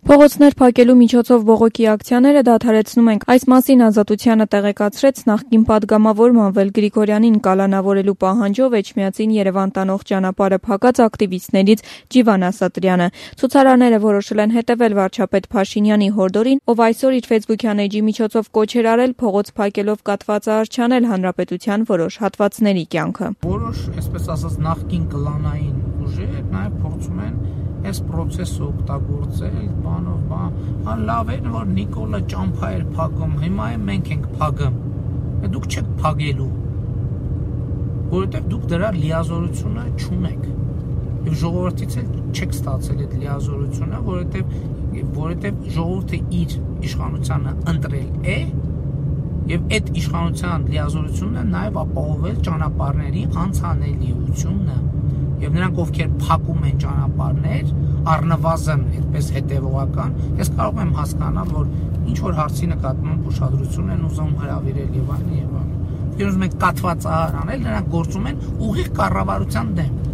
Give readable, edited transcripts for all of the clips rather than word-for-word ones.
Փողոցներ փակելու միջոցով բողոքի ակցիաները դադարեցնում ենք։ Այս մասին Ազատությանը տեղեկացրեց նախկին պատգամավոր Մանվել Գրիգորյանին կալանավորելու պահանջով Էջմիածին Երևան տանող ճանապարհը փակած ակտիվիստներից Ջիվան Ասատրյանը։ Ցուցարարները որոշել են հետևել վարչապետ Փաշինյանի հորդորին, ով այսօր իր Facebook-յան էջի միջոցով կոչ էր արել փողոց փակելով կաթվածաարչանել հանրապետության որոշ հատվածների կյանքը։ Որոշ, այսպես ասած, նախկին կլանային ուժեր նաև փորձում են այս process-ը օգտագործել, լավ է, որ Նիկոլը ճամփա էր փակում, հիմա մենք ենք փակում։ Դուք չեք փակելու, որովհետև դուք դրա լիազորությունը չունեք։ Եվ ժողովրդից էլ չեք ստացել այդ լիազորությունը, որովհետև ժողովուրդը իր իշխանությանը ընտրել է, եւ այդ իշխանության լիազորությունը նաև ապահովել ճանապարհների անցանելիությունը։ Եվ նրանք, ովքեր փակում են ճանապարհներ, առնվազն այդպես հետևողական, ես կարող եմ հասկանալ, որ ինչ որ հարցի նկատմամբ ուշադրություն են ուզում հրավիրել եւ այլն։ Ովքեր ուզում են կաթվածահար անել, նրանք գործում են ուղիղ կառավարության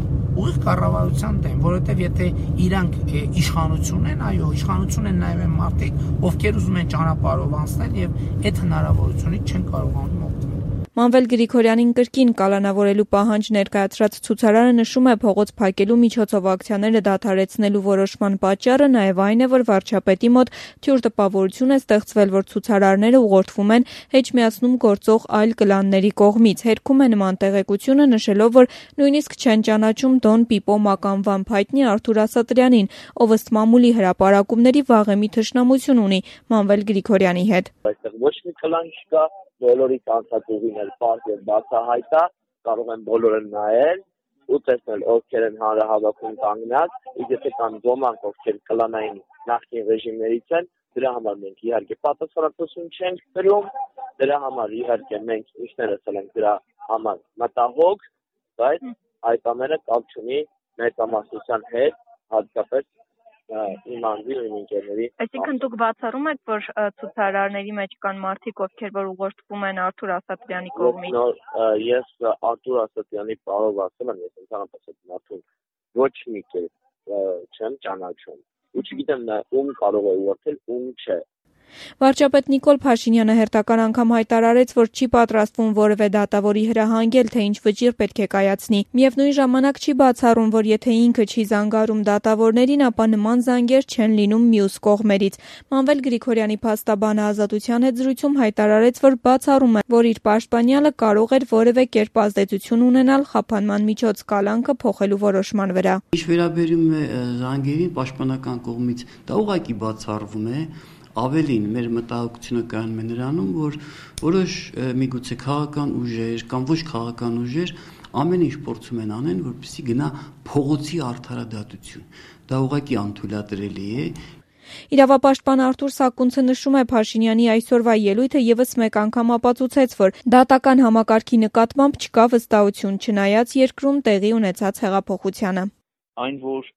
դեմ, որովհետեւ եթե իրանք իշխանություն են, այո, իշխանություն են նաև այն մարդիկ, ովքեր ուզում են ճանապարհով անցնել եւ այդ հնարավորությունից չեն կարողանում օգտվել։ Մանվել Գրիգորյանին կրկին կալանավորելու պահանջ ներկայացրած ցուցարարը նշում է փողոց փակելու միջոցով ակցիաները դադարեցնելու որոշման պատճառը նաև այն է, որ վարչապետի մոտ թյուր տպավորություն է ստեղծվել, որ ցուցարարները ուղղորդվում են Էջմիածնում գործող այլ կլանների կողմից։ Հերքում է նման տեղեկությունը, նշելով, որ նույնիսկ չեն ճանաչում Դոն Պիպո մականվամբ հայտնի Արթուր Ասատրյանին, ով ըստ մամուլի հրապարակումների վաղեմի թշնամություն ունի Մանվել Գրիգորյանի հետ։ Այստեղ ոչ մի կլան չկա, բոլորի անցած ուղին էլ պարտ եւ բացահայտ է, կարող են բոլորը նայել ու տեսնել ովքեր են հանրահավաքում կանգնած, եթե կան ոմանք ովքեր կլանային նախկին ռեժիմներից են, դրա համար մենք իհարկե պատասխանատվություն չենք կրում, դրա համար իհարկե մենք ինքներս ենք դրա համար մտահոգ, բայց այդ ամենը կապ չունի մեծամասնության հետ, հատկապես իմ անձի ու իմ ընկերների։ Այսինքն դուք բացառում եք, որ ցուցարարների մեջ կան մարդիկ, ովքեր որ ուղղորդվում են Արթուր Ասատրյանի կողմից։ Ես Արթուր Ասատրյանի պարով ասել եմ, ես ընդհանրապես այդ մարդուն ոչ մի կերպ չեմ ճանաչում։ Ու չգիտեմ ում կարող է ուղղորդել, ում չէ։ Վարչապետ Նիկոլ Փաշինյանը հերթական անգամ հայտարարեց, որ չի պատրաստվում որևէ դատավորի հրահանգել, թե ինչ վճիռ պետք է կայացնի։ Միևնույն ժամանակ չի բացառում, որ եթե ինքը չի զանգարում դատավորներին, ապա նման զանգեր չեն լինում մյուս կողմերից։ Մանվել Գրիգորյանի փաստաբանը Ազատության հետ զրույցում հայտարարեց, որ բացառում է, որ իր պաշտպանյալը կարող էր որևէ կերպ ազդեցություն ունենալ խափանման միջոց կալանքը փոխելու որոշման վրա։ Ինչ վերաբերում է զանգերին պաշտպանական կողմից, դա ուղղակի բացառվում է։ Ավելին մեր մտահոգությունը կայանում է նրանում, որ որոշ միգուցե քաղաքական ուժեր կամ ոչ քաղաքական ուժեր ամեն ինչ փորձում են անեն, որպեսզի գնա փողոցի արդարադատություն։ Դա ուղղակի անթույլատրելի է։ Իրավապաշտպան Արթուր Սակունցը նշում է Փաշինյանի այսօրվա ելույթը եւս մեկ անգամ ապացուցեց, որ դատական համակարգի նկատմամբ չկա վստահություն, չնայած երկրում տեղի ունեցած հեղափոխությանը։ Այն, որ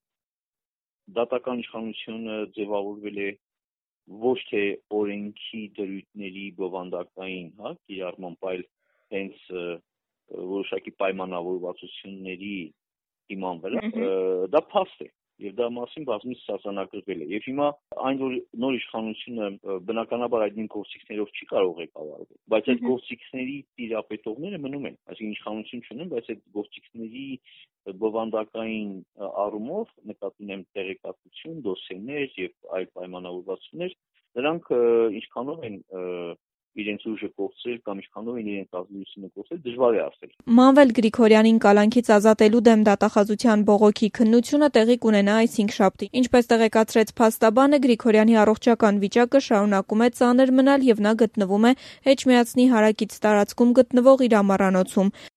դատական իշխանությունը ձևավորվել է ոչ թե օրենքի դրույթների բովանդակային, կիրառմամբ, այլ հենց որոշակի պայմանավորվածությունների հիման վրա, դա փաստ է եւ դա մասին բազմիցս արձանագրվել է։ Եվ հիմա այն, որ նոր իշխանությունը բնականաբար այդ գործիքներով չի կարող ղեկավարվել, բայց այդ գործիքների տիրապետողները մնում են, այսինքն իշխանություն չունեն, բայց այդ գործիքների բովանդակային առումով նկատի ունեմ տեղեկատվություն, դոսիեներ եւ այլ պայմանավորվածություններ, նրանք ինչքանով են իրենց ուժը կորցրել կամ ինչքանով են իրենց ազդեցությունը կորցրել, դժվար է ասել։ Մանվել Գրիգորյանին կալանքից ազատելու դեմ դատախազության բողոքի քննությունը տեղի կունենա այս 5 շաբթի։ Ինչպես տեղեկացրեց փաստաբանը, Գրիգորյանի առողջական վիճակը շարունակում է ծանր մնալ եւ նա գտնվում է Էջմիածնի հարակից տարածքում գտնվող իր ամառանոցում։